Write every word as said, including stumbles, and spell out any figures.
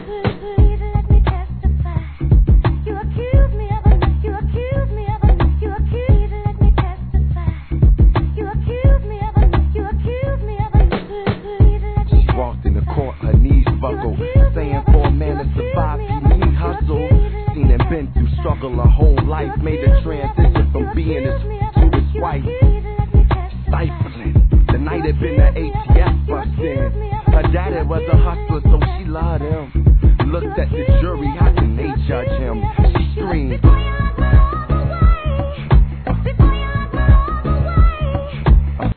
Struggle a whole life, made a transition from being his to his wife. Stifling. The night had been the A T F bust in. Her daddy was a hustler, so she